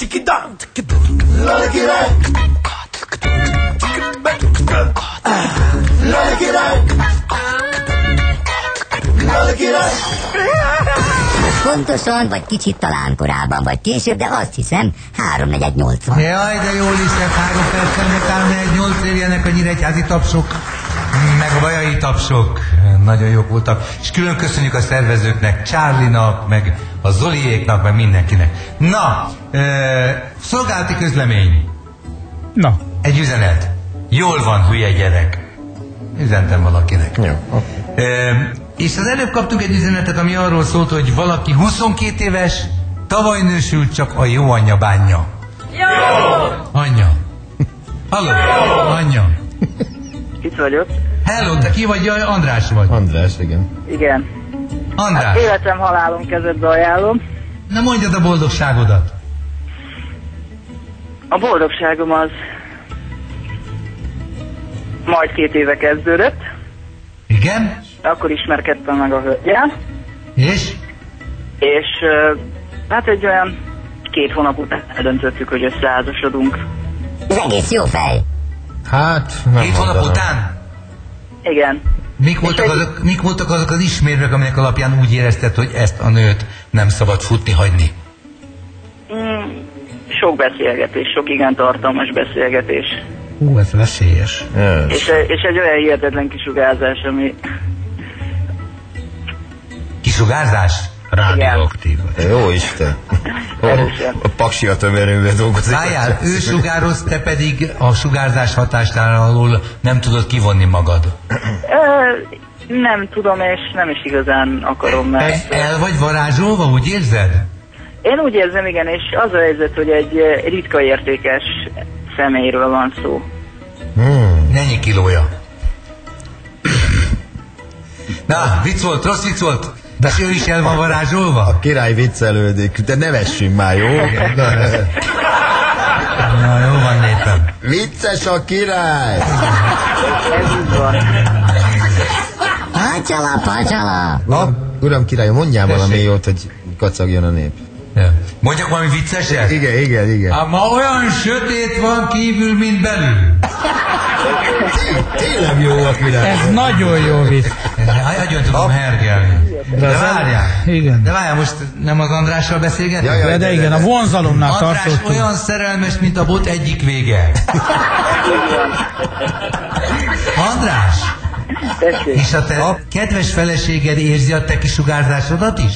Pontosan, vagy kicsit talán korábban, vagy később, de azt hiszem 3-4-8-van. Jaj, de jól is lett 3 percen, meg 3-4-8 érjenek a nyíregyházi tapsok, meg a bajai tapsok. Nagyon jók voltak. És külön köszönjük a szervezőknek, Charlie-nak, meg a Zoliéknak, meg mindenkinek. Na, szolgálati közlemény. Na. Egy üzenet. Jól van, hülye gyerek. Üzentem valakinek. Jó. És az előbb kaptunk egy üzenetet, ami arról szólt, hogy valaki 22 éves, tavaly nősült, csak a jó anyja bánja. Jó! Anyja. Halló? Anyja. Itt vagyok. Hello, te ki vagy? Jaj, András vagy. András, igen. Igen. András. Hát életem, halálom kezedbe ajánlom. Na mondjad a boldogságodat. A boldogságom az majd 2 éve kezdődött. Igen? Akkor ismerkedtem meg a hölgyel. És? És hát egy olyan 2 hónap után eldöntöttük, hogy összeházasodunk. Ez egész jó fej. Hát, 2 hónap után? Igen. Mik voltak azok az ismérvek, aminek alapján úgy érezted, hogy ezt a nőt nem szabad futni hagyni? Sok beszélgetés, sok igen tartalmas beszélgetés. Ez veszélyes. És egy olyan hihetetlen kisugárzás, ami... Kisugárzás? Rádióaktív. Jó Isten. A Paksi atomerőművel dolgozik. Várjál, ő sugároz, te pedig a sugárzás hatástára alól nem tudod kivonni magad. Nem tudom, és nem is igazán akarom, mert... El vagy varázsolva, úgy érzed? Én úgy érzem, igen, és az a helyzet, hogy egy ritka értékes személyről van szó. Mennyi kilója? Na, vicc volt, rossz vicc volt. De ő is el van varázsolva? A király viccelődik, de nevessünk már, jó? Na, jó van, népem. Vicces a király! Ez így van. Pacsala! Uram király, mondjál valami jót, hogy kacagjon a nép. Ja. Mondjak valami vicceset? Igen. Ma olyan sötét van kívül, mint belül. Tényleg jó a király. Ez nagyon jó vicc. Nagyon tudom hergelni. De várjál. Igen. De várjál, most nem az Andrással beszélgetünk? Jaj, De igen, a vonzalomnál András tartottunk. olyan szerelmes, mint a bot egyik vége. András! Tessék. És a te kedves feleséged érzi a te kisugárzásodat is?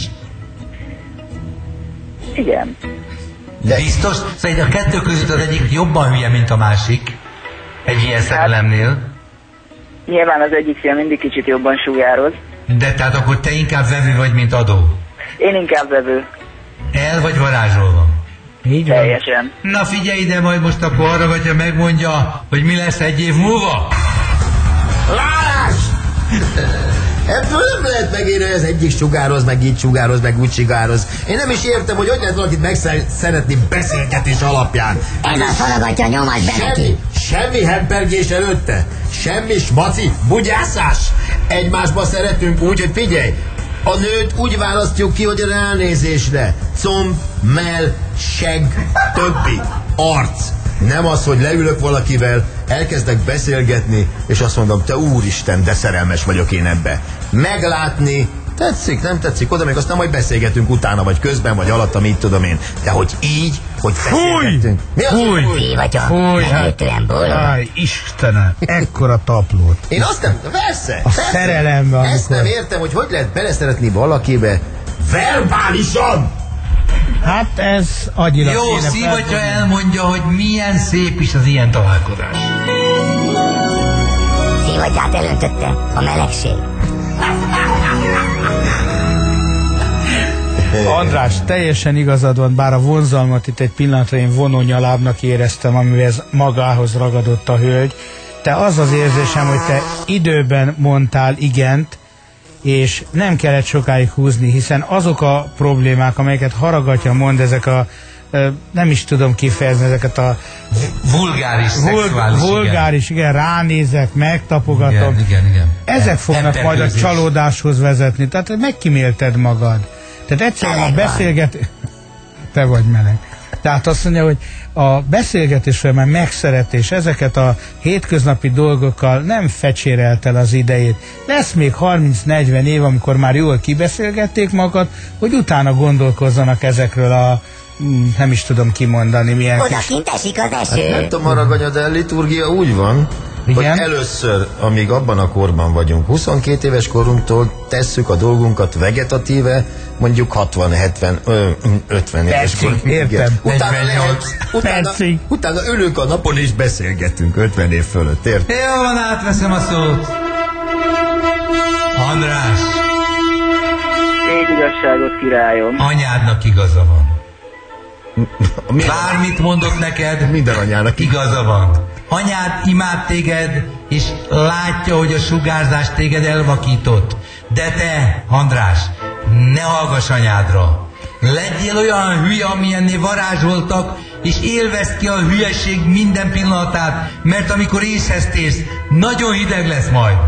Igen. Biztos? Szóval a kettő között az egyik jobban hülye, mint a másik. Egy ilyen szerelemnél. Nyilván az egyik fél mindig kicsit jobban sugároz. De tehát akkor te inkább vevő vagy, mint adó? Én inkább vevő. El vagy varázsolva? Így van. Teljesen. Na figyelj ide, majd most akkor arra, hogyha megmondja, hogy mi lesz 1 év múlva. Lárás! Ebből nem lehet megérni, hogy az egyik sugároz, meg így sugároz, meg úgy sugároz. Én nem is értem, hogy lehet valakit megszeretni beszélgetés alapján. Ez a szalagatja nyomat be neki. Semmi hempergés előtte. Semmi smaci, bugyászás. Egymásba szeretünk úgy, hogy figyelj, a nőt úgy választjuk ki, hogy a ránézésre. Comb, mell, segg, többi. Arc. Nem az, hogy leülök valakivel, elkezdek beszélgetni, és azt mondom, te úristen, de szerelmes vagyok én ebbe. Meglátni, tetszik, nem tetszik, oda még aztán majd beszélgetünk utána, vagy közben, vagy alatta, mit tudom én. De hogy így, hogy beszélgetünk. Mi az, Fúj! Ti vagy a megkötően boldog. Aj, Istenem, ekkora taplót. Én azt nem, persze, A szerelemben, ezt nem értem, hogy lehet beleszeretni valakibe verbálisan. Hát ez agyilag Jó, kéne szívatra felfogni. elmondja, hogy milyen szép is az ilyen találkozás. Szívadját elöntötte a melegség. András, teljesen igazad van, bár a vonzalmat itt egy pillanatra én vonónyalábnak éreztem, amivel magához ragadott a hölgy. Te az az érzésem, hogy te időben mondtál igent, és nem kellett sokáig húzni, hiszen azok a problémák, amelyeket Haragatya mond, ezek a nem is tudom kifejezni, ezeket a Vulgáris, szexuális, vulgáris, igen, ránézek, megtapogatom. Igen. Ezek fognak majd a csalódáshoz vezetni. Tehát megkímélted magad. Tehát egyszerűen a beszélget... Te vagy meleg. Tehát azt mondja, hogy a beszélgetés folyamán megszeretés, ezeket a hétköznapi dolgokkal nem fecsérelt el az idejét. Lesz még 30-40 év, amikor már jól kibeszélgették magukat, hogy utána gondolkozzanak ezekről a nem is tudom kimondani milyen Oda kint esik az eső. Hát, nem tudom, Araganya, de a liturgia úgy van, igen? hogy először, amíg abban a korban vagyunk, 22 éves korunktól tesszük a dolgunkat vegetatíve, mondjuk 60-70-50 éves korunk. Értem. Utána ülünk a napon és beszélgetünk 50 év fölött, érted? Jó van, átveszem a szót. András. Én igazságot, királyom. Anyádnak igaza van. Bármit mondok neked, minden anyának igaza van. Anyád imád téged, és látja, hogy a sugárzás téged elvakított. De te, András, ne hallgass anyádra. Legyél olyan hülye, amilyenné varázsoltak, és élvezd ki a hülyeség minden pillanatát, mert amikor észhez térsz, nagyon hideg lesz majd.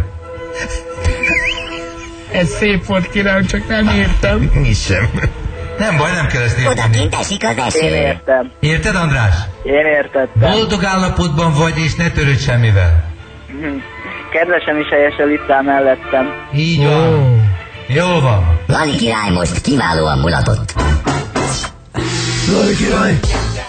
Ez szép volt, királyom, csak nem értem. Mi sem. Nem baj, nem kell ezt Oda érteni. kint esik az Én eső. értem. Érted, András? Én értettem. Boldog állapotban vagy, és ne törődj semmivel. Kedvesem is helyesen itt áll mellettem. Így van. Jó van. Lali király most kiválóan mulatott. Lali király,